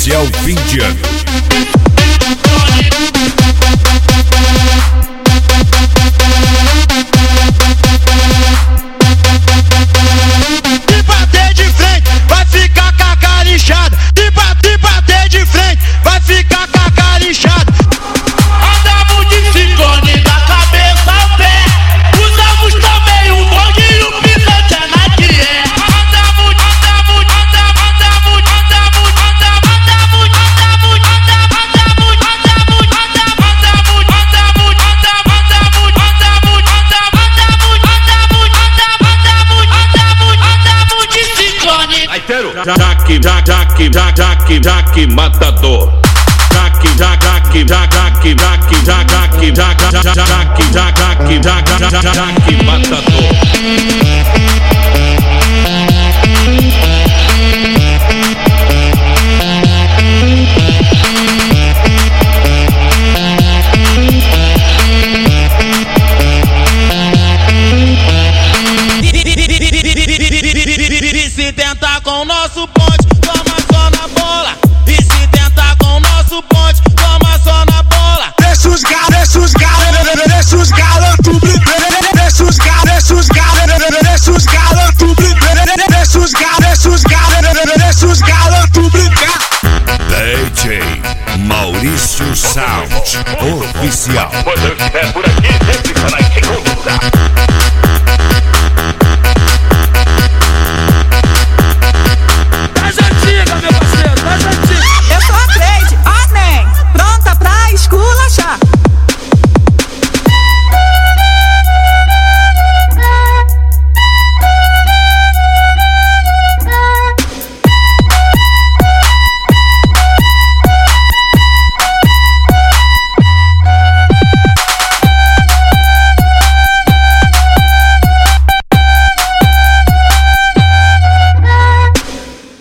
especial fim de ano. Se bater de frente, vai ficar com a cara inchada. Se bater de frente, vai ficar com a cara inchada. Andamos de sincrone da cabeça ao pé. Usamos também o bonde e o picante é na dié. Jaque matador. Jaque matador. Se tentar com o nosso ponte, toma só na bola. E se tentar com o nosso ponte, toma só na bola. Deixa os galos brincar. Deixa os galos brincar. Deixa os galos brincar. DJ Maurício Sound Oficial. Quando eu estiver por aqui, sempre estará em segundo lugar.